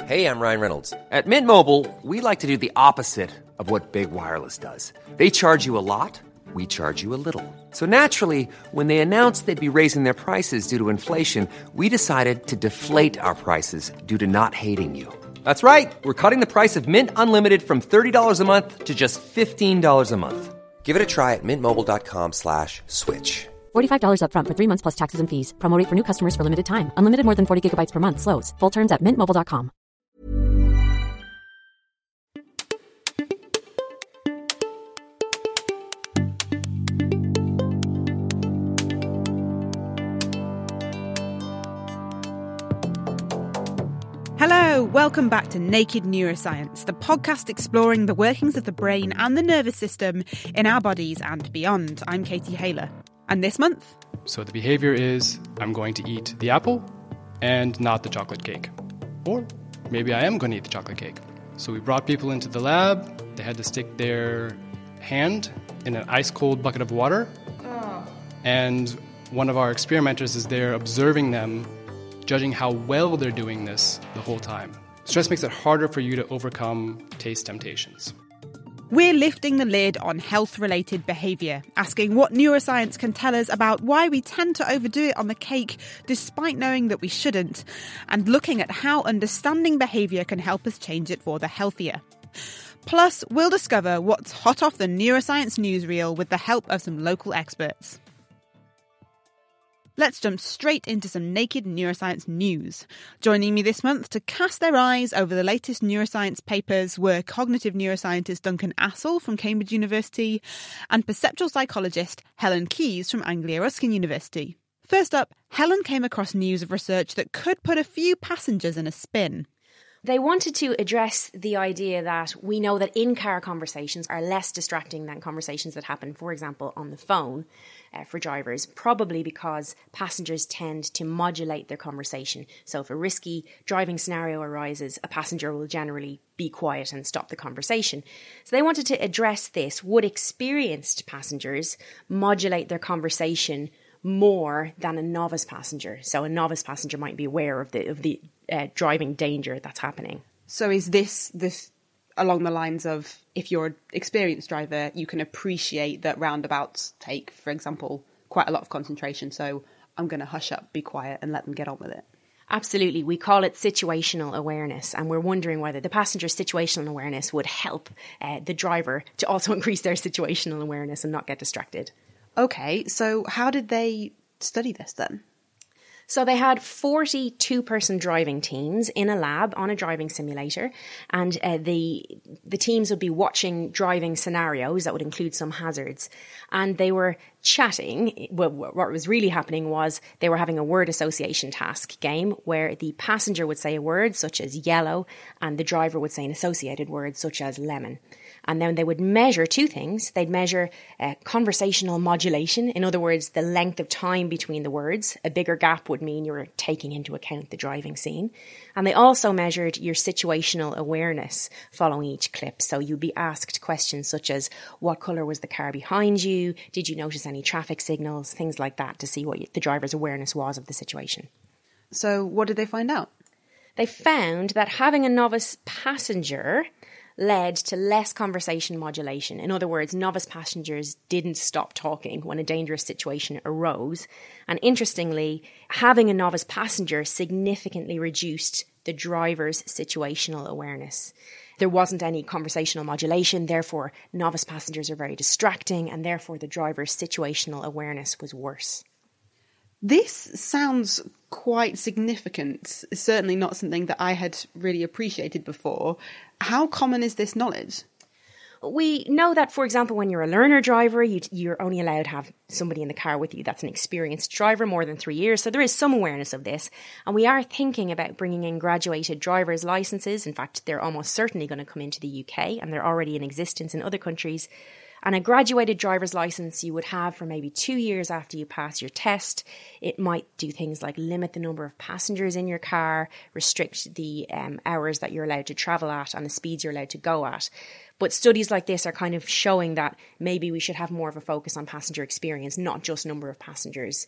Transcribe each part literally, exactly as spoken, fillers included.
Hey, I'm Ryan Reynolds. At Mint Mobile, we like to do the opposite of what Big Wireless does. They charge you a lot, we charge you a little. So naturally, when they announced they'd be raising their prices due to inflation, we decided to deflate our prices due to not hating you. That's right. We're cutting the price of Mint Unlimited from thirty dollars a month to just fifteen dollars a month. Give it a try at mintmobile.com slash switch. forty-five dollars up front for three months plus taxes and fees. Promo rate for new customers for limited time. Unlimited more than forty gigabytes per month. Slows full terms at mint mobile dot com. Hello, welcome back to Naked Neuroscience, the podcast exploring the workings of the brain and the nervous system in our bodies and beyond. I'm Katie Haylor. And this month... So the behavior is, I'm going to eat the apple and not the chocolate cake. Or maybe I am going to eat the chocolate cake. So we brought people into the lab. They had to stick their hand in an ice-cold bucket of water. Oh. And one of our experimenters is there observing them, judging how well they're doing this the whole time. Stress makes it harder for you to overcome taste temptations. We're lifting the lid on health-related behaviour, asking what neuroscience can tell us about why we tend to overdo it on the cake despite knowing that we shouldn't, and looking at how understanding behaviour can help us change it for the healthier. Plus, we'll discover what's hot off the neuroscience newsreel with the help of some local experts. Let's jump straight into some Naked Neuroscience news. Joining me this month to cast their eyes over the latest neuroscience papers were cognitive neuroscientist Duncan Assel from Cambridge University and perceptual psychologist Helen Keyes from Anglia Ruskin University. First up, Helen came across news of research that could put a few passengers in a spin. They wanted to address the idea that we know that in-car conversations are less distracting than conversations that happen, for example, on the phone uh, for drivers, probably because passengers tend to modulate their conversation. So if a risky driving scenario arises, a passenger will generally be quiet and stop the conversation. So they wanted to address this. Would experienced passengers modulate their conversation more than a novice passenger? So a novice passenger might be aware of the of the uh, driving danger that's happening. So is this this along the lines of, if you're an experienced driver, you can appreciate that roundabouts take, for example, quite a lot of concentration, so I'm going to hush up, be quiet and let them get on with it? Absolutely. We call it situational awareness, and we're wondering whether the passenger's situational awareness would help uh, the driver to also increase their situational awareness and not get distracted. Okay, so how did they study this then? So they had forty two-person driving teams in a lab on a driving simulator, and uh, the the teams would be watching driving scenarios that would include some hazards, and they were chatting. Well, what was really happening was they were having a word association task game where the passenger would say a word such as yellow and the driver would say an associated word such as lemon. And then they would measure two things. They'd measure uh, conversational modulation. In other words, the length of time between the words. A bigger gap would mean you were taking into account the driving scene. And they also measured your situational awareness following each clip. So you'd be asked questions such as, what colour was the car behind you? Did you notice any traffic signals? Things like that, to see what the driver's awareness was of the situation. So what did they find out? They found that having a novice passenger led to less conversation modulation. In other words, novice passengers didn't stop talking when a dangerous situation arose. And interestingly, having a novice passenger significantly reduced the driver's situational awareness. There wasn't any conversational modulation, therefore novice passengers are very distracting, and therefore the driver's situational awareness was worse. This sounds quite significant. It's certainly not something that I had really appreciated before. How common is this knowledge? We know that, for example, when you're a learner driver, you, you're only allowed to have somebody in the car with you that's an experienced driver, more than three years. So there is some awareness of this. And we are thinking about bringing in graduated driver's licenses. In fact, they're almost certainly going to come into the U K, and they're already in existence in other countries. And a graduated driver's license you would have for maybe two years after you pass your test. It might do things like limit the number of passengers in your car, restrict the um, hours that you're allowed to travel at and the speeds you're allowed to go at. But studies like this are kind of showing that maybe we should have more of a focus on passenger experience, not just number of passengers.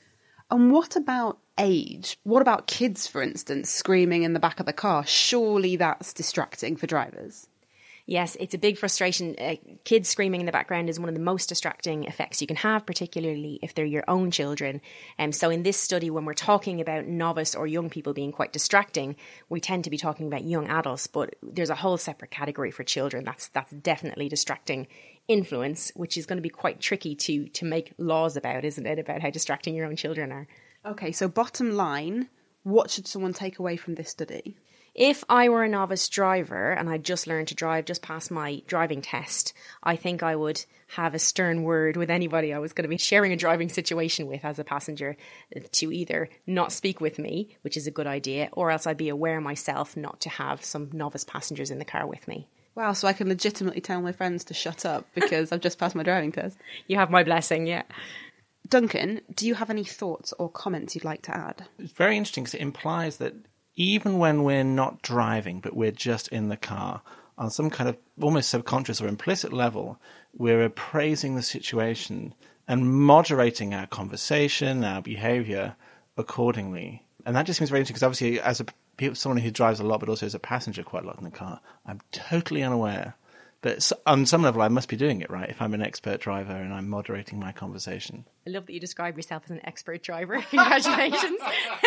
And what about age? What about kids, for instance, screaming in the back of the car? Surely that's distracting for drivers. Yes, it's a big frustration. Uh, kids screaming in the background is one of the most distracting effects you can have, particularly if they're your own children. Um, so in this study, when we're talking about novice or young people being quite distracting, we tend to be talking about young adults, but there's a whole separate category for children. That's that's definitely distracting influence, which is going to be quite tricky to to make laws about, isn't it, about how distracting your own children are. Okay, so bottom line, what should someone take away from this study? If I were a novice driver and I just learned to drive, just passed my driving test, I think I would have a stern word with anybody I was going to be sharing a driving situation with as a passenger, to either not speak with me, which is a good idea, or else I'd be aware myself not to have some novice passengers in the car with me. Wow, so I can legitimately tell my friends to shut up because I've just passed my driving test. You have my blessing, yeah. Duncan, do you have any thoughts or comments you'd like to add? It's very interesting because it implies that even when we're not driving, but we're just in the car, on some kind of almost subconscious or implicit level, we're appraising the situation and moderating our conversation, our behavior accordingly. And that just seems very interesting because obviously as a someone who drives a lot, but also as a passenger quite a lot in the car, I'm totally unaware. But on some level, I must be doing it right if I'm an expert driver and I'm moderating my conversation. I love that you describe yourself as an expert driver. Congratulations.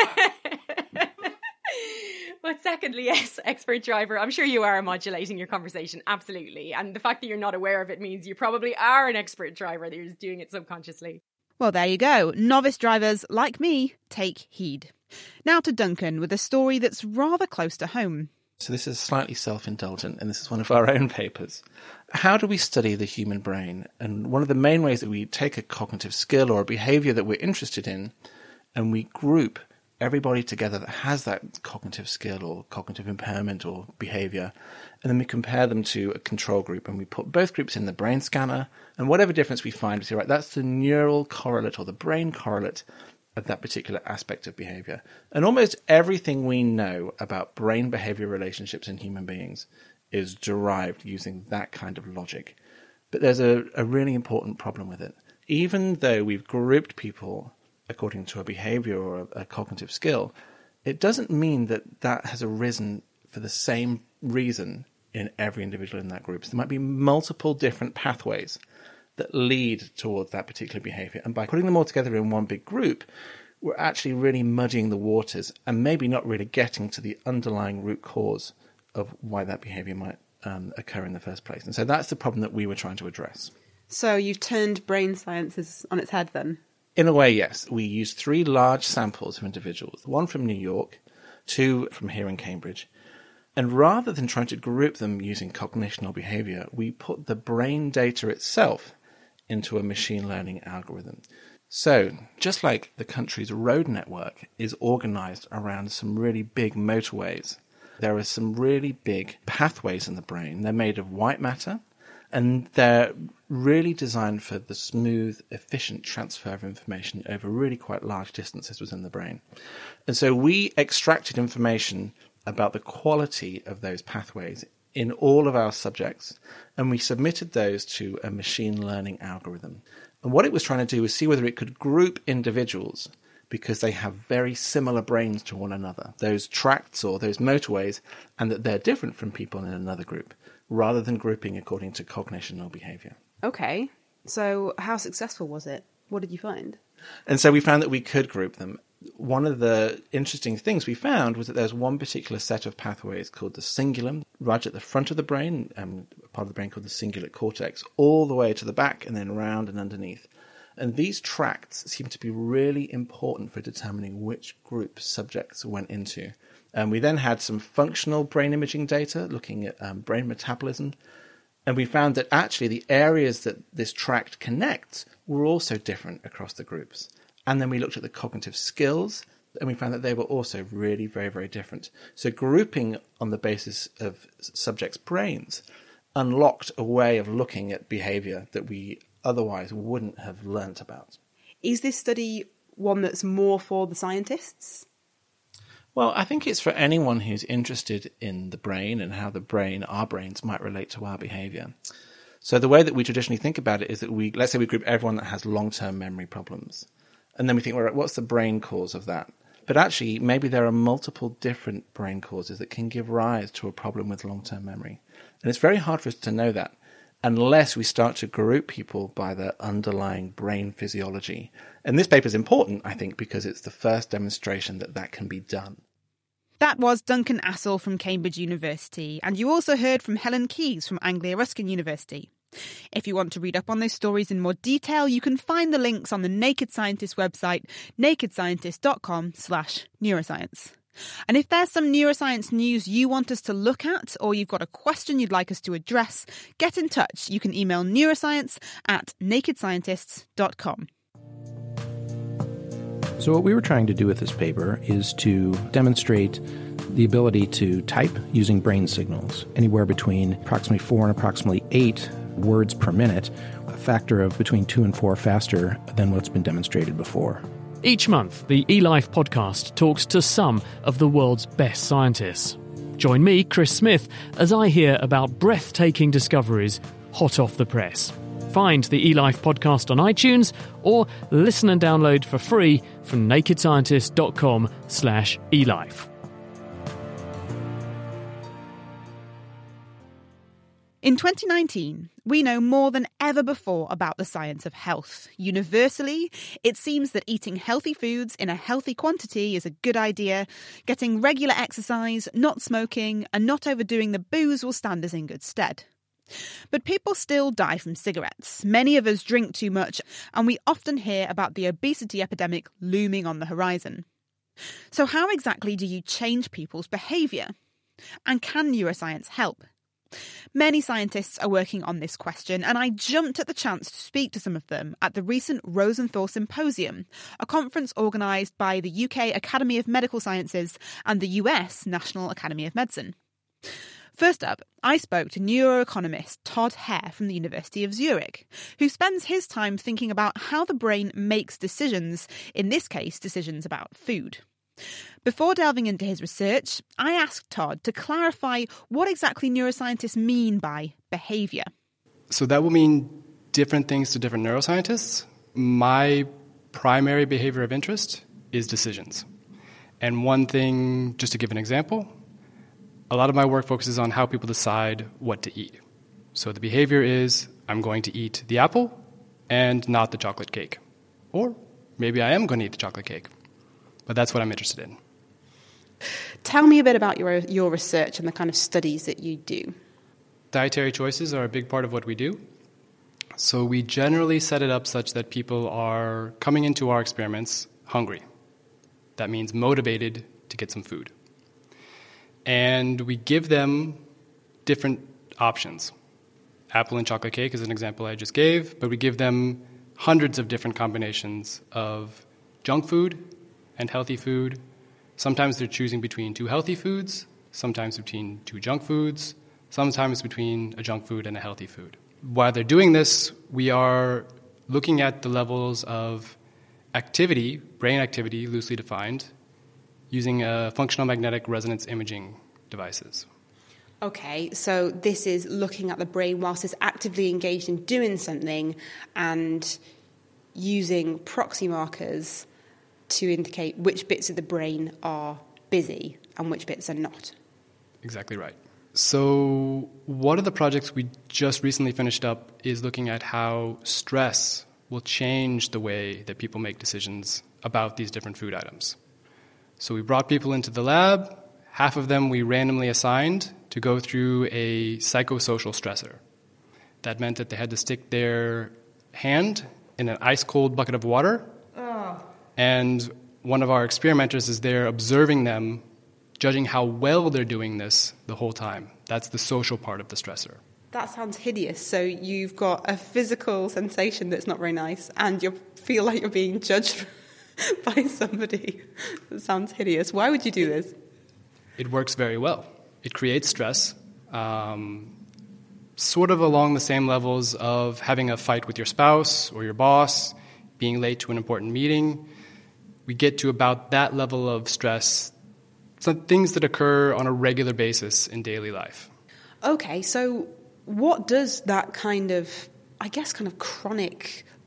But secondly, yes, expert driver, I'm sure you are modulating your conversation, absolutely. And the fact that you're not aware of it means you probably are an expert driver, that you're just doing it subconsciously. Well, there you go. Novice drivers, like me, take heed. Now to Duncan with a story that's rather close to home. So this is slightly self-indulgent, and this is one of our own papers. How do we study the human brain? And one of the main ways that we take a cognitive skill or a behavior that we're interested in, and we group everybody together that has that cognitive skill or cognitive impairment or behavior, and then we compare them to a control group, and we put both groups in the brain scanner, and whatever difference we find, we say, right, that's the neural correlate or the brain correlate of that particular aspect of behavior. And almost everything we know about brain behavior relationships in human beings is derived using that kind of logic. But there's a, a really important problem with it. Even though we've grouped people according to a behavior or a, a cognitive skill, it doesn't mean that that has arisen for the same reason in every individual in that group. So there might be multiple different pathways that lead towards that particular behavior. And by putting them all together in one big group, we're actually really muddying the waters and maybe not really getting to the underlying root cause of why that behavior might um, occur in the first place. And so that's the problem that we were trying to address. So you've turned brain sciences on its head then? In a way, yes. We used three large samples of individuals, one from New York, two from here in Cambridge. And rather than trying to group them using cognition or behavior, we put the brain data itself into a machine learning algorithm. So, just like the country's road network is organized around some really big motorways, there are some really big pathways in the brain. They're made of white matter, and they're really designed for the smooth, efficient transfer of information over really quite large distances within the brain. And so we extracted information about the quality of those pathways in all of our subjects, and we submitted those to a machine learning algorithm. And what it was trying to do was see whether it could group individuals because they have very similar brains to one another, those tracts or those motorways, and that they're different from people in another group, rather than grouping according to cognition or behavior. Okay, so how successful was it? What did you find? And so we found that we could group them. One of the interesting things we found was that there's one particular set of pathways called the cingulum, right at the front of the brain, um, part of the brain called the cingulate cortex, all the way to the back and then around and underneath. And these tracts seem to be really important for determining which group subjects went into. And we then had some functional brain imaging data looking at um, brain metabolism. And we found that actually the areas that this tract connects were also different across the groups. And then we looked at the cognitive skills, and we found that they were also really very, very different. So grouping on the basis of subjects' brains unlocked a way of looking at behavior that we otherwise wouldn't have learnt about. Is this study one that's more for the scientists? Well, I think it's for anyone who's interested in the brain and how the brain, our brains, might relate to our behavior. So the way that we traditionally think about it is that we, let's say we group everyone that has long-term memory problems. And then we think, well, what's the brain cause of that? But actually, maybe there are multiple different brain causes that can give rise to a problem with long-term memory. And it's very hard for us to know that unless we start to group people by their underlying brain physiology. And this paper is important, I think, because it's the first demonstration that that can be done. That was Duncan Assel from Cambridge University, and you also heard from Helen Keyes from Anglia Ruskin University. If you want to read up on those stories in more detail, you can find the links on the Naked Scientist website, nakedscientist.com slash neuroscience. And if there's some neuroscience news you want us to look at, or you've got a question you'd like us to address, get in touch. You can email neuroscience at nakedscientists dot com. So what we were trying to do with this paper is to demonstrate the ability to type using brain signals, anywhere between approximately four and approximately eight words per minute, a factor of between two and four faster than what's been demonstrated before. Each month, the eLife podcast talks to some of the world's best scientists. Join me, Chris Smith, as I hear about breathtaking discoveries hot off the press. Find the eLife podcast on iTunes or listen and download for free from nakedscientist.com slash eLife. In twenty nineteen, we know more than ever before about the science of health. Universally, it seems that eating healthy foods in a healthy quantity is a good idea. Getting regular exercise, not smoking, and not overdoing the booze will stand us in good stead. But people still die from cigarettes. Many of us drink too much, and we often hear about the obesity epidemic looming on the horizon. So how exactly do you change people's behaviour? And can neuroscience help? Many scientists are working on this question, and I jumped at the chance to speak to some of them at the recent Rosenthal Symposium, a conference organised by the U K Academy of Medical Sciences and the U S National Academy of Medicine. First up, I spoke to neuroeconomist Todd Hare from the University of Zurich, who spends his time thinking about how the brain makes decisions, in this case, decisions about food. Before delving into his research, I asked Todd to clarify what exactly neuroscientists mean by behaviour. So that will mean different things to different neuroscientists. My primary behavior of interest is decisions. And one thing, just to give an example, a lot of my work focuses on how people decide what to eat. So the behavior is, I'm going to eat the apple and not the chocolate cake. Or maybe I am going to eat the chocolate cake. But that's what I'm interested in. Tell me a bit about your your research and the kind of studies that you do. Dietary choices are a big part of what we do. So we generally set it up such that people are coming into our experiments hungry. That means motivated to get some food. And we give them different options. Apple and chocolate cake is an example I just gave, but we give them hundreds of different combinations of junk food and healthy food. Sometimes they're choosing between two healthy foods, sometimes between two junk foods, sometimes between a junk food and a healthy food. While they're doing this, we are looking at the levels of activity, brain activity loosely defined, using uh, functional magnetic resonance imaging devices. Okay, so this is looking at the brain whilst it's actively engaged in doing something and using proxy markers to indicate which bits of the brain are busy and which bits are not. Exactly right. So one of the projects we just recently finished up is looking at how stress will change the way that people make decisions about these different food items. So we brought people into the lab. Half of them we randomly assigned to go through a psychosocial stressor. That meant that they had to stick their hand in an ice-cold bucket of water. Oh. And one of our experimenters is there observing them, judging how well they're doing this the whole time. That's the social part of the stressor. That sounds hideous. So you've got a physical sensation that's not very nice, and you feel like you're being judged by somebody. That sounds hideous. Why would you do this? It works very well. It creates stress, um, sort of along the same levels of having a fight with your spouse or your boss, being late to an important meeting. We get to about that level of stress, some things that occur on a regular basis in daily life. Okay, so what does that kind of, I guess, kind of chronic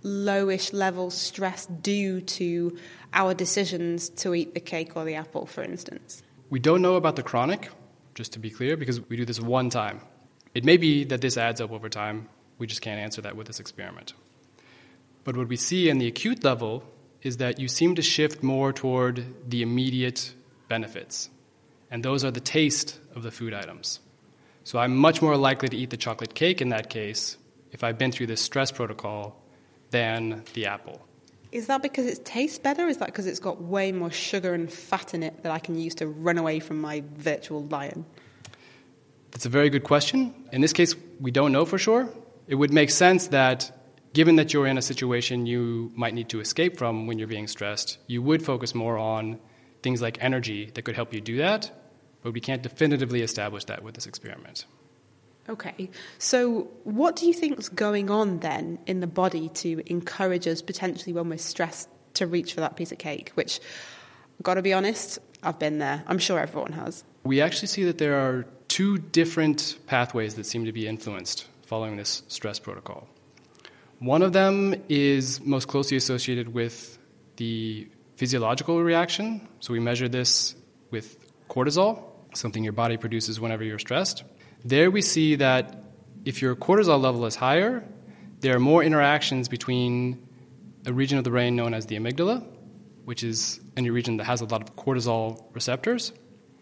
lowish level stress do to our decisions to eat the cake or the apple, for instance? We don't know about the chronic, just to be clear, because we do this one time. It may be that this adds up over time. We just can't answer that with this experiment. But what we see in the acute level is that you seem to shift more toward the immediate benefits. And those are the taste of the food items. So I'm much more likely to eat the chocolate cake in that case if I've been through this stress protocol than the apple. Is that because it tastes better? Is that because it's got way more sugar and fat in it that I can use to run away from my virtual lion? That's a very good question. In this case, we don't know for sure. It would make sense that given that you're in a situation you might need to escape from when you're being stressed, you would focus more on things like energy that could help you do that, but we can't definitively establish that with this experiment. Okay, so what do you think is going on then in the body to encourage us potentially when we're stressed to reach for that piece of cake, which, I've got to be honest, I've been there. I'm sure everyone has. We actually see that there are two different pathways that seem to be influenced following this stress protocol. One of them is most closely associated with the physiological reaction. So we measure this with cortisol, something your body produces whenever you're stressed. There we see that if your cortisol level is higher, there are more interactions between a region of the brain known as the amygdala, which is a region that has a lot of cortisol receptors.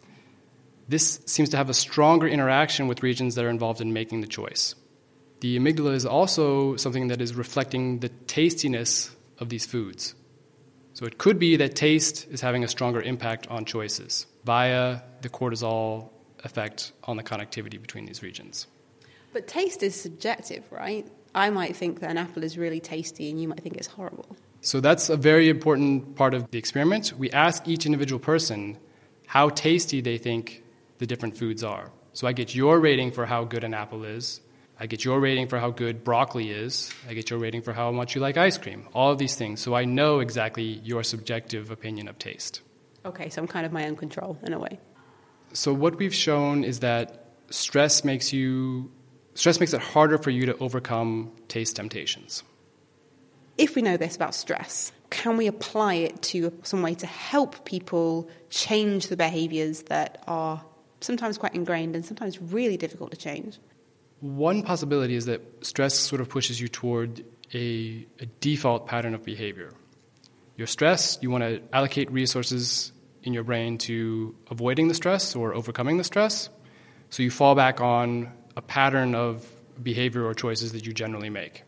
This seems to have a stronger interaction with regions that are involved in making the choice. The amygdala is also something that is reflecting the tastiness of these foods. So it could be that taste is having a stronger impact on choices via the cortisol effect on the connectivity between these regions. But taste is subjective, right? I might think that an apple is really tasty and you might think it's horrible. So that's a very important part of the experiment. We ask each individual person how tasty they think the different foods are. So I get your rating for how good an apple is. I get your rating for how good broccoli is. I get your rating for how much you like ice cream. All of these things. So I know exactly your subjective opinion of taste. Okay, so I'm kind of my own control in a way. So what we've shown is that stress makes you stress makes it harder for you to overcome taste temptations. If we know this about stress, can we apply it to some way to help people change the behaviors that are sometimes quite ingrained and sometimes really difficult to change? One possibility is that stress sort of pushes you toward a, a default pattern of behavior. You're stressed, you want to allocate resources in your brain to avoiding the stress or overcoming the stress. So you fall back on a pattern of behavior or choices that you generally make.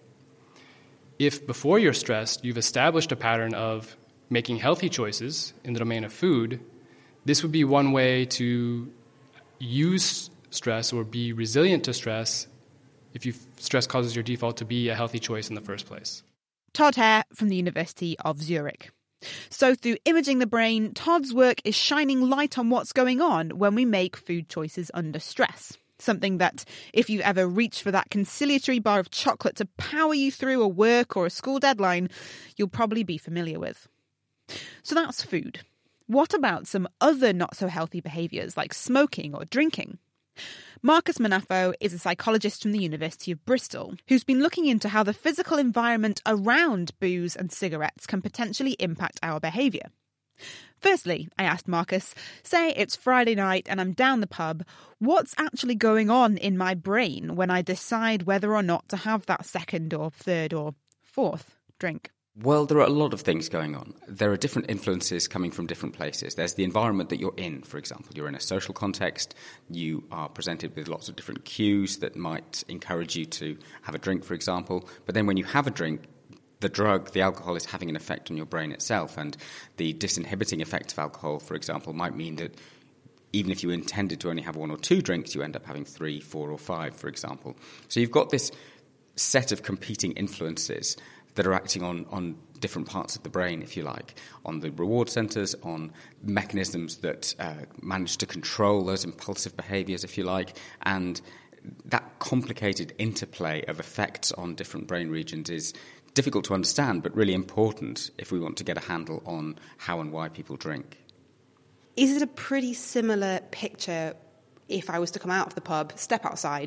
If before you're stressed, you've established a pattern of making healthy choices in the domain of food, this would be one way to use stress or be resilient to stress if you stress causes your default to be a healthy choice in the first place. Todd Hare from the University of Zurich. So through imaging the brain, Todd's work is shining light on what's going on when we make food choices under stress. Something that, if you've ever reached for that conciliatory bar of chocolate to power you through a work or a school deadline, you'll probably be familiar with. So that's food. What about some other not-so-healthy behaviours like smoking or drinking? Marcus Manafo is a psychologist from the University of Bristol who's been looking into how the physical environment around booze and cigarettes can potentially impact our behaviour. Firstly, I asked Marcus, say it's Friday night and I'm down the pub, what's actually going on in my brain when I decide whether or not to have that second or third or fourth drink? Well, there are a lot of things going on. There are different influences coming from different places. There's the environment that you're in, for example. You're in a social context. You are presented with lots of different cues that might encourage you to have a drink, for example. But then when you have a drink, the drug, the alcohol, is having an effect on your brain itself. And the disinhibiting effect of alcohol, for example, might mean that even if you intended to only have one or two drinks, you end up having three, four, or five, for example. So you've got this set of competing influences that are acting on, on different parts of the brain, if you like, on the reward centres, on mechanisms that uh, manage to control those impulsive behaviours, if you like, and that complicated interplay of effects on different brain regions is difficult to understand, but really important if we want to get a handle on how and why people drink. Is it a pretty similar picture if I was to come out of the pub, step outside,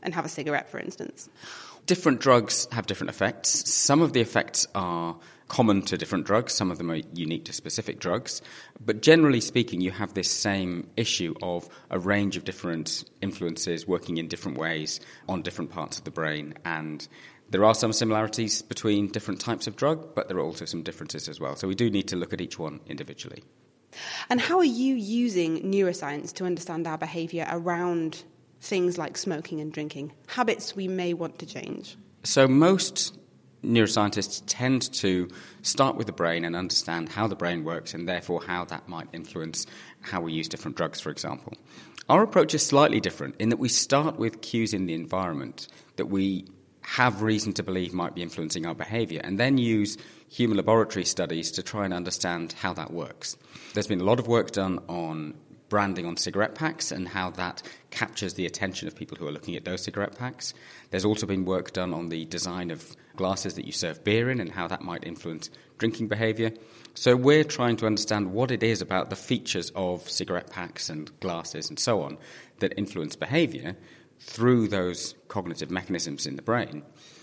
and have a cigarette, for instance? Different drugs have different effects. Some of the effects are common to different drugs. Some of them are unique to specific drugs. But generally speaking, you have this same issue of a range of different influences working in different ways on different parts of the brain. And there are some similarities between different types of drug, but there are also some differences as well. So we do need to look at each one individually. And how are you using neuroscience to understand our behaviour around things like smoking and drinking, habits we may want to change? So most neuroscientists tend to start with the brain and understand how the brain works and therefore how that might influence how we use different drugs, for example. Our approach is slightly different in that we start with cues in the environment that we have reason to believe might be influencing our behaviour, and then use human laboratory studies to try and understand how that works. There's been a lot of work done on branding on cigarette packs and how that captures the attention of people who are looking at those cigarette packs. There's also been work done on the design of glasses that you serve beer in and how that might influence drinking behaviour. So we're trying to understand what it is about the features of cigarette packs and glasses and so on that influence behaviour through those cognitive mechanisms in the brain,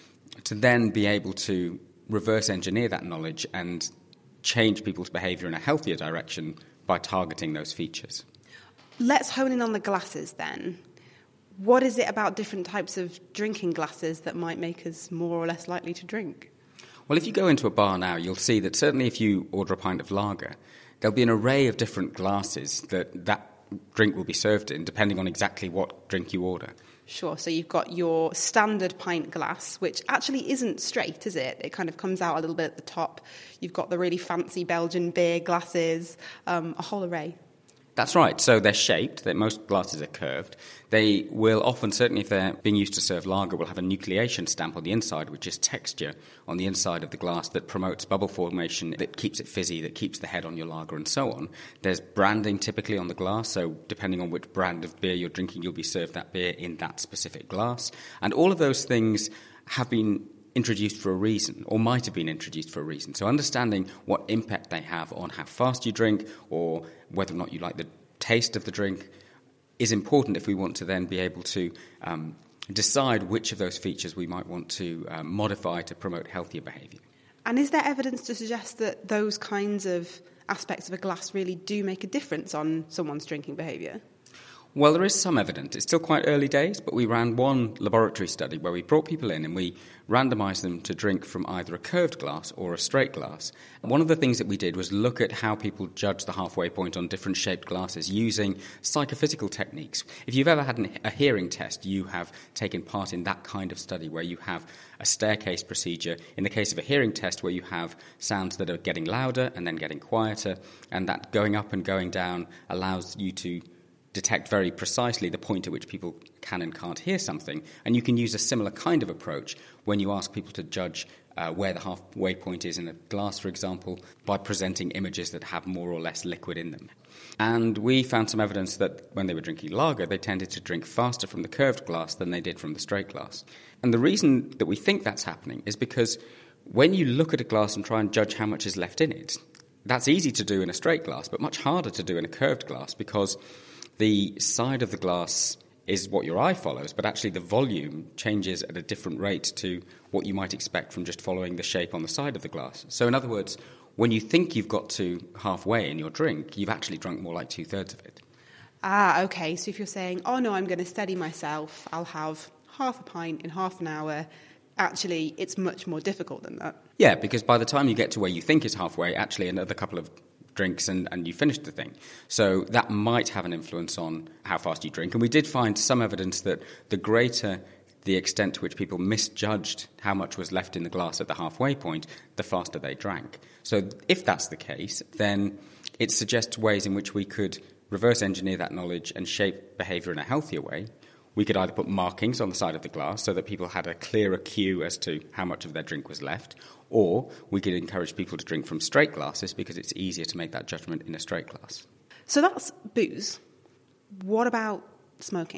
to then be able to reverse engineer that knowledge and change people's behaviour in a healthier direction by targeting those features. Let's hone in on the glasses then. What is it about different types of drinking glasses that might make us more or less likely to drink? Well, if you go into a bar now, you'll see that certainly if you order a pint of lager, there'll be an array of different glasses that that drink will be served in, depending on exactly what drink you order. Sure, so you've got your standard pint glass, which actually isn't straight, is it? It kind of comes out a little bit at the top. You've got the really fancy Belgian beer glasses, um, a whole array. That's right. So they're shaped. That most glasses are curved. They will often, certainly if they're being used to serve lager, will have a nucleation stamp on the inside, which is texture on the inside of the glass that promotes bubble formation, that keeps it fizzy, that keeps the head on your lager, and so on. There's branding typically on the glass, so depending on which brand of beer you're drinking, you'll be served that beer in that specific glass. And all of those things have been introduced for a reason, or might have been introduced for a reason. So understanding what impact they have on how fast you drink, or whether or not you like the taste of the drink, is important if we want to then be able to um, decide which of those features we might want to uh, modify to promote healthier behaviour. And is there evidence to suggest that those kinds of aspects of a glass really do make a difference on someone's drinking behaviour? Well, there is some evidence. It's still quite early days, but we ran one laboratory study where we brought people in and we randomised them to drink from either a curved glass or a straight glass. And one of the things that we did was look at how people judge the halfway point on different shaped glasses using psychophysical techniques. If you've ever had an, a hearing test, you have taken part in that kind of study where you have a staircase procedure. In the case of a hearing test, where you have sounds that are getting louder and then getting quieter, and that going up and going down allows you to detect very precisely the point at which people can and can't hear something. And you can use a similar kind of approach when you ask people to judge uh, where the halfway point is in a glass, for example, by presenting images that have more or less liquid in them. And we found some evidence that when they were drinking lager, they tended to drink faster from the curved glass than they did from the straight glass. And the reason that we think that's happening is because when you look at a glass and try and judge how much is left in it, that's easy to do in a straight glass, but much harder to do in a curved glass, because the side of the glass is what your eye follows, but actually the volume changes at a different rate to what you might expect from just following the shape on the side of the glass. So in other words, when you think you've got to halfway in your drink, you've actually drunk more like two-thirds of it. Ah, okay. So if you're saying, oh no, I'm going to steady myself, I'll have half a pint in half an hour, actually it's much more difficult than that. Yeah, because by the time you get to where you think is halfway, actually another couple of drinks and, and you finished the thing. So that might have an influence on how fast you drink. And we did find some evidence that the greater the extent to which people misjudged how much was left in the glass at the halfway point, the faster they drank. So if that's the case, then it suggests ways in which we could reverse engineer that knowledge and shape behaviour in a healthier way. We could either put markings on the side of the glass so that people had a clearer cue as to how much of their drink was left, or we could encourage people to drink from straight glasses because it's easier to make that judgment in a straight glass. So that's booze. What about smoking?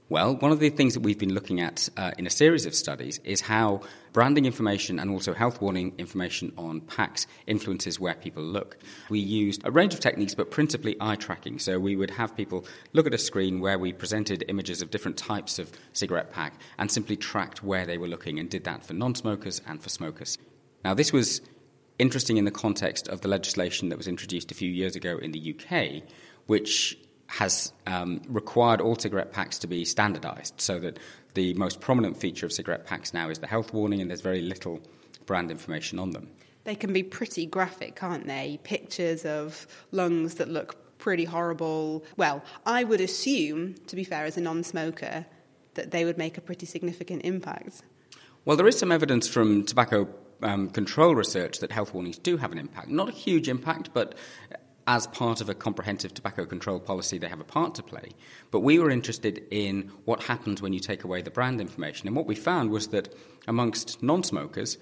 Well, one of the things that we've been looking at uh, in a series of studies is how branding information and also health warning information on packs influences where people look. We used a range of techniques, but principally eye tracking. So we would have people look at a screen where we presented images of different types of cigarette pack and simply tracked where they were looking, and did that for non-smokers and for smokers. Now, this was interesting in the context of the legislation that was introduced a few years ago in the U K, which has um, required all cigarette packs to be standardised, so that the most prominent feature of cigarette packs now is the health warning, and there's very little brand information on them. They can be pretty graphic, can't they? Pictures of lungs that look pretty horrible. Well, I would assume, to be fair, as a non-smoker, that they would make a pretty significant impact. Well, there is some evidence from tobacco um, control research that health warnings do have an impact. Not a huge impact, but as part of a comprehensive tobacco control policy, they have a part to play. But we were interested in what happens when you take away the brand information. And what we found was that amongst non-smokers,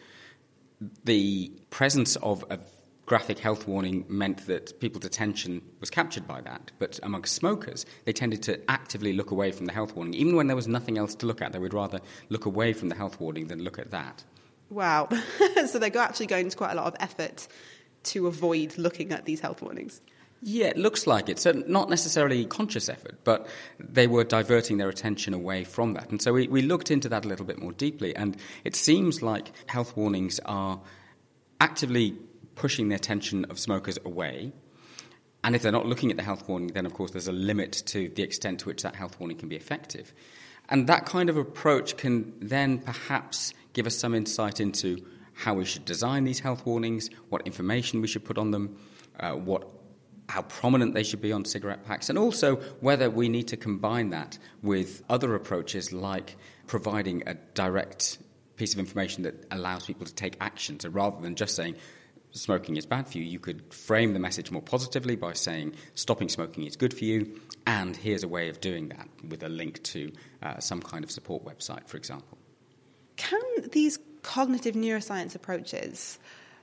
the presence of a graphic health warning meant that people's attention was captured by that. But amongst smokers, they tended to actively look away from the health warning. Even when there was nothing else to look at, they would rather look away from the health warning than look at that. Wow. So they're actually going to quite a lot of effort to avoid looking at these health warnings. Yeah, it looks like it. So not necessarily conscious effort, but they were diverting their attention away from that. And so we, we looked into that a little bit more deeply, and it seems like health warnings are actively pushing the attention of smokers away. And if they're not looking at the health warning, then of course there's a limit to the extent to which that health warning can be effective. And that kind of approach can then perhaps give us some insight into how we should design these health warnings, what information we should put on them, uh, what, how prominent they should be on cigarette packs, and also whether we need to combine that with other approaches like providing a direct piece of information that allows people to take action. So rather than just saying smoking is bad for you, you could frame the message more positively by saying stopping smoking is good for you, and here's a way of doing that with a link to uh, some kind of support website, for example. Can these cognitive neuroscience approaches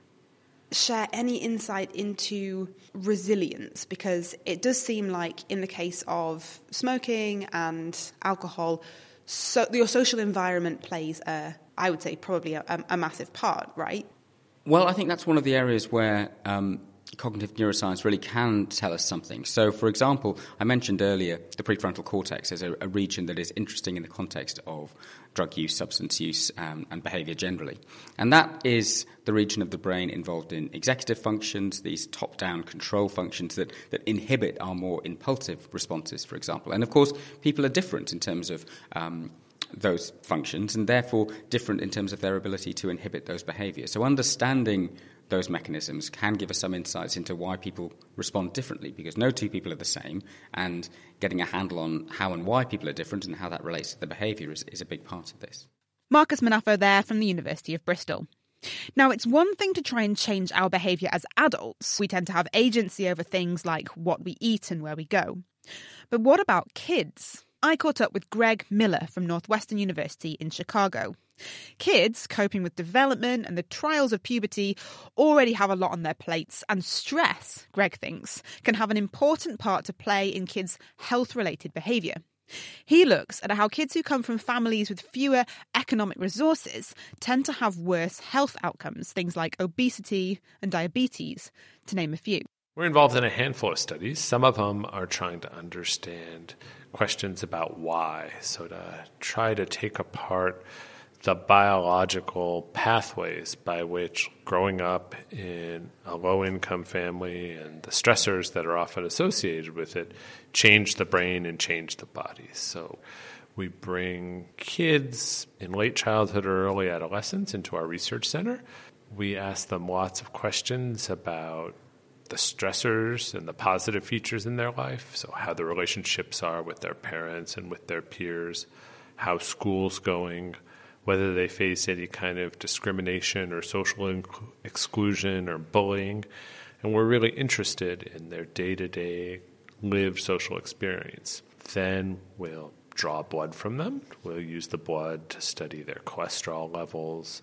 share any insight into resilience? Because it does seem like in the case of smoking and alcohol, so your social environment plays a, I would say, probably a, a massive part, right? Well, I think that's one of the areas where um, cognitive neuroscience really can tell us something. So, for example, I mentioned earlier the prefrontal cortex as a, a region that is interesting in the context of drug use, substance use, um, and behaviour generally. And that is the region of the brain involved in executive functions, these top-down control functions that, that inhibit our more impulsive responses, for example. And, of course, people are different in terms of um, those functions, and therefore different in terms of their ability to inhibit those behaviours. So understanding those mechanisms can give us some insights into why people respond differently, because no two people are the same, and getting a handle on how and why people are different and how that relates to the behaviour is, is a big part of this. Marcus Manafo there from the University of Bristol. Now, it's one thing to try and change our behaviour as adults. We tend to have agency over things like what we eat and where we go. But what about kids? I caught up with Greg Miller from Northwestern University in Chicago. Kids, coping with development and the trials of puberty, already have a lot on their plates, and stress, Greg thinks, can have an important part to play in kids' health-related behaviour. He looks at how kids who come from families with fewer economic resources tend to have worse health outcomes, things like obesity and diabetes, to name a few. We're involved in a handful of studies. Some of them are trying to understand questions about why, so to try to take apart the biological pathways by which growing up in a low-income family and the stressors that are often associated with it change the brain and change the body. So we bring kids in late childhood or early adolescence into our research center. We ask them lots of questions about the stressors and the positive features in their life, so how the relationships are with their parents and with their peers, how school's going, whether they face any kind of discrimination or social inc- exclusion or bullying. And we're really interested in their day-to-day lived social experience. Then we'll draw blood from them. We'll use the blood to study their cholesterol levels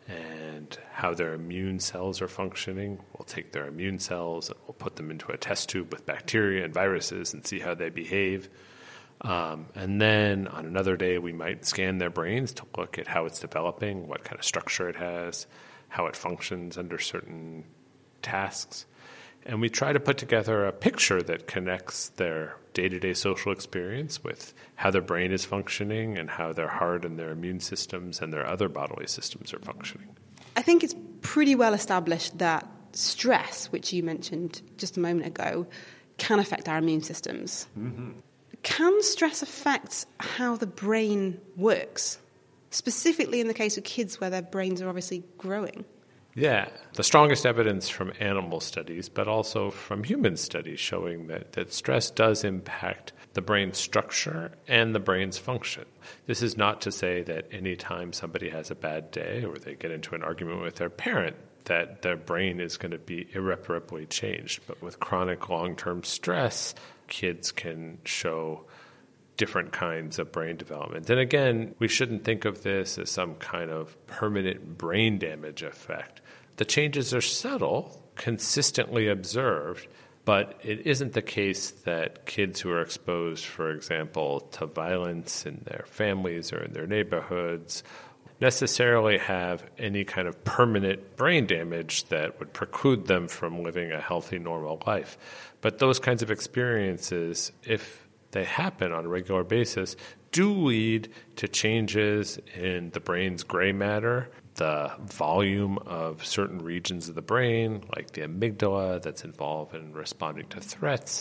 and how their immune cells are functioning. We'll take their immune cells and we'll put them into a test tube with bacteria and viruses and see how they behave. Um, and then on another day, we might scan their brains to look at how it's developing, what kind of structure it has, how it functions under certain tasks. And we try to put together a picture that connects their day-to-day social experience with how their brain is functioning and how their heart and their immune systems and their other bodily systems are functioning. I think it's pretty well established that stress, which you mentioned just a moment ago, can affect our immune systems. Mm-hmm. Can stress affect how the brain works, specifically in the case of kids where their brains are obviously growing? Yeah, the strongest evidence from animal studies, but also from human studies showing that, that stress does impact the brain structure and the brain's function. This is not to say that any time somebody has a bad day or they get into an argument with their parent, that their brain is going to be irreparably changed. But with chronic long-term stress, kids can show different kinds of brain development. And again, we shouldn't think of this as some kind of permanent brain damage effect. The changes are subtle, consistently observed, but it isn't the case that kids who are exposed, for example, to violence in their families or in their neighborhoods necessarily have any kind of permanent brain damage that would preclude them from living a healthy, normal life. But those kinds of experiences, if they happen on a regular basis, do lead to changes in the brain's gray matter, the volume of certain regions of the brain, like the amygdala that's involved in responding to threats,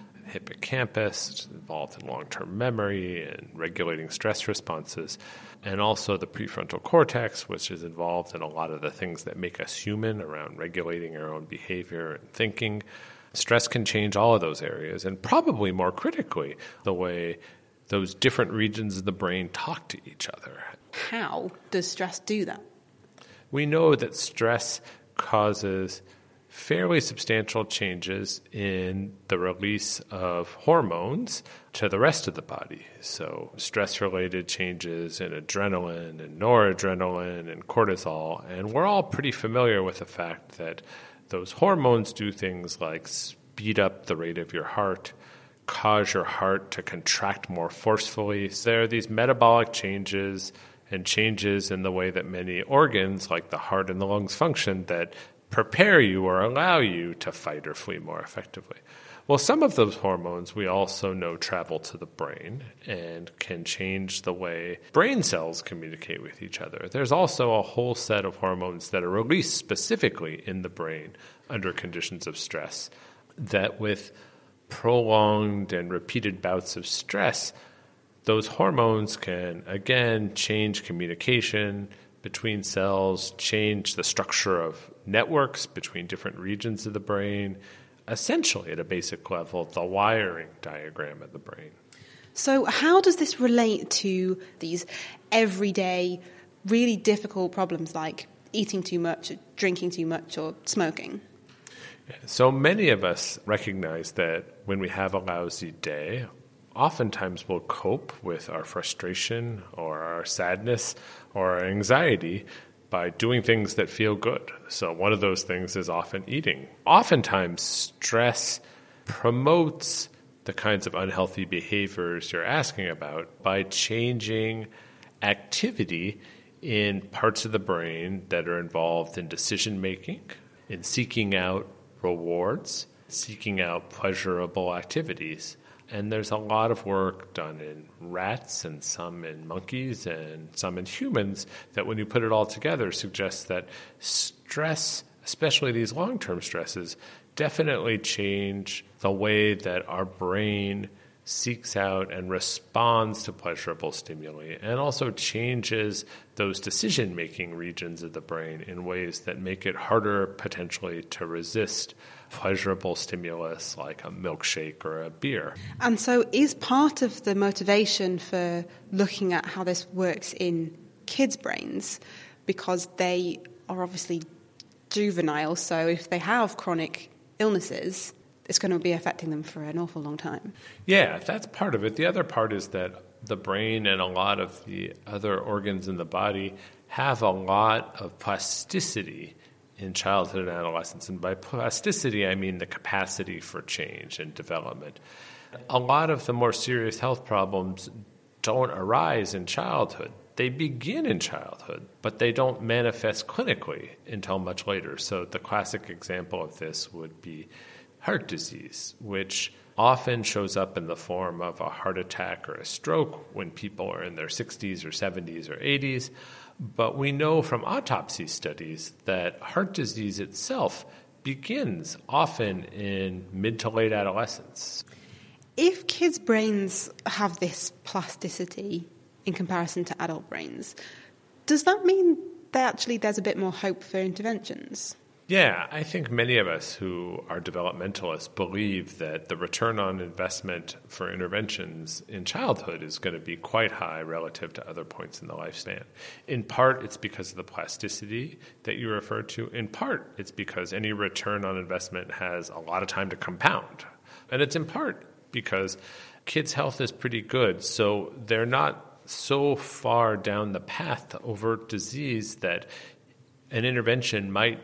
hippocampus, involved in long-term memory and regulating stress responses, and also the prefrontal cortex, which is involved in a lot of the things that make us human around regulating our own behavior and thinking. Stress can change all of those areas, and probably more critically, the way those different regions of the brain talk to each other. How does stress do that? We know that stress causes fairly substantial changes in the release of hormones to the rest of the body. So stress-related changes in adrenaline and noradrenaline and cortisol. And we're all pretty familiar with the fact that those hormones do things like speed up the rate of your heart, cause your heart to contract more forcefully. So there are these metabolic changes and changes in the way that many organs, like the heart and the lungs, function that prepare you or allow you to fight or flee more effectively. Well, some of those hormones we also know travel to the brain and can change the way brain cells communicate with each other. There's also a whole set of hormones that are released specifically in the brain under conditions of stress that with prolonged and repeated bouts of stress, those hormones can, again, change communication between cells, change the structure of networks between different regions of the brain, essentially at a basic level, the wiring diagram of the brain. So how does this relate to these everyday, really difficult problems like eating too much, drinking too much, or smoking? So many of us recognize that when we have a lousy day, oftentimes we'll cope with our frustration or our sadness or our anxiety by doing things that feel good. So one of those things is often eating. Oftentimes, stress promotes the kinds of unhealthy behaviors you're asking about by changing activity in parts of the brain that are involved in decision-making, in seeking out rewards, seeking out pleasurable activities. And there's a lot of work done in rats and some in monkeys and some in humans that when you put it all together suggests that stress, especially these long-term stresses, definitely change the way that our brain seeks out and responds to pleasurable stimuli and also changes those decision-making regions of the brain in ways that make it harder potentially to resist pleasurable stimulus like a milkshake or a beer. And so is part of the motivation for looking at how this works in kids' brains because they are obviously juvenile, so if they have chronic illnesses, it's going to be affecting them for an awful long time. Yeah, that's part of it. The other part is that the brain and a lot of the other organs in the body have a lot of plasticity in childhood and adolescence. And by plasticity, I mean the capacity for change and development. A lot of the more serious health problems don't arise in childhood. They begin in childhood, but they don't manifest clinically until much later. So the classic example of this would be heart disease, which often shows up in the form of a heart attack or a stroke when people are in their sixties or seventies or eighties. But we know from autopsy studies that heart disease itself begins often in mid to late adolescence. If kids' brains have this plasticity in comparison to adult brains, does that mean that actually there's a bit more hope for interventions? Yeah, I think many of us who are developmentalists believe that the return on investment for interventions in childhood is going to be quite high relative to other points in the lifespan. In part, it's because of the plasticity that you referred to. In part, it's because any return on investment has a lot of time to compound. And it's in part because kids' health is pretty good, so they're not so far down the path to overt disease that an intervention might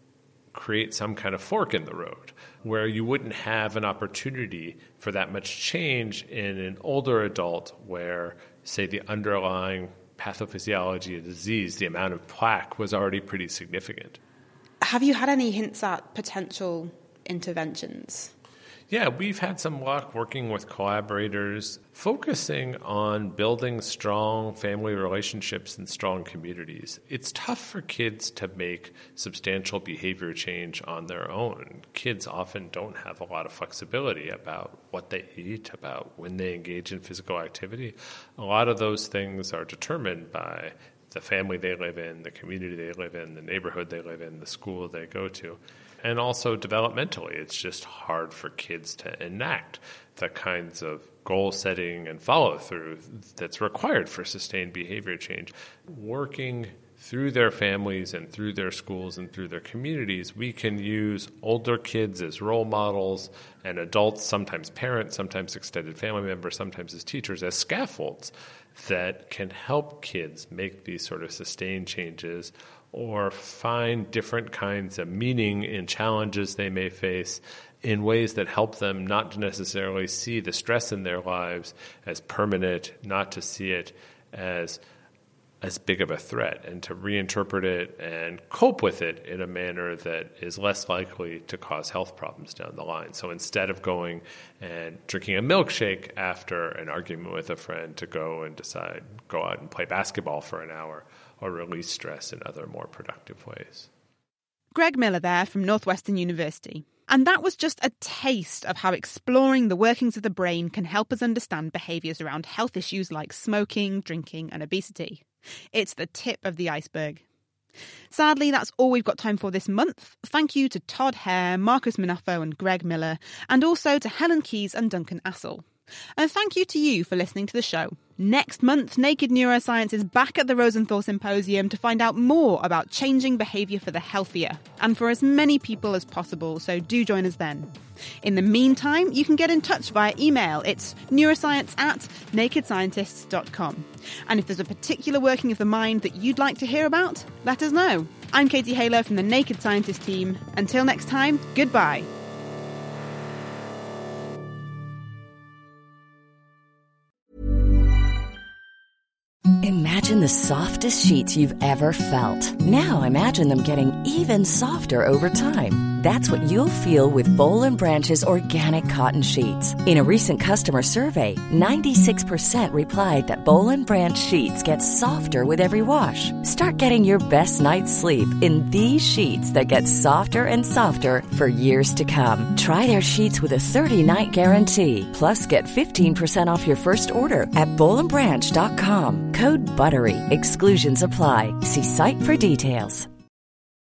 create some kind of fork in the road where you wouldn't have an opportunity for that much change in an older adult where, say, the underlying pathophysiology of disease, the amount of plaque, was already pretty significant. Have you had any hints at potential interventions? Yeah, we've had some luck working with collaborators, focusing on building strong family relationships and strong communities. It's tough for kids to make substantial behavior change on their own. Kids often don't have a lot of flexibility about what they eat, about when they engage in physical activity. A lot of those things are determined by the family they live in, the community they live in, the neighborhood they live in, the school they go to. And also developmentally, it's just hard for kids to enact the kinds of goal setting and follow-through that's required for sustained behavior change. Working through their families and through their schools and through their communities, we can use older kids as role models and adults, sometimes parents, sometimes extended family members, sometimes as teachers, as scaffolds that can help kids make these sort of sustained changes or find different kinds of meaning in challenges they may face in ways that help them not to necessarily see the stress in their lives as permanent, not to see it as as big of a threat, and to reinterpret it and cope with it in a manner that is less likely to cause health problems down the line. So instead of going and drinking a milkshake after an argument with a friend, to go and decide, go out and play basketball for an hour or release stress in other more productive ways. Greg Miller there from Northwestern University. And that was just a taste of how exploring the workings of the brain can help us understand behaviours around health issues like smoking, drinking and obesity. It's the tip of the iceberg. Sadly, that's all we've got time for this month. Thank you to Todd Hare, Marcus Manafo and Greg Miller, and also to Helen Keyes and Duncan Assel. And thank you to you for listening to the show. Next month, Naked Neuroscience is back at the Rosenthal Symposium to find out more about changing behaviour for the healthier, and for as many people as possible, so do join us then. In the meantime, you can get in touch via email. It's neuroscience at naked scientists dot com. And if there's a particular working of the mind that you'd like to hear about, let us know. I'm Katie Haler from the Naked Scientist team. Until next time, goodbye. Imagine the softest sheets you've ever felt. Now imagine them getting even softer over time. That's what you'll feel with Boll and Branch's organic cotton sheets. In a recent customer survey, ninety-six percent replied that Boll and Branch sheets get softer with every wash. Start getting your best night's sleep in these sheets that get softer and softer for years to come. Try their sheets with a thirty-night guarantee. Plus, get fifteen percent off your first order at boll and branch dot com. Code BUTTERY. Exclusions apply. See site for details.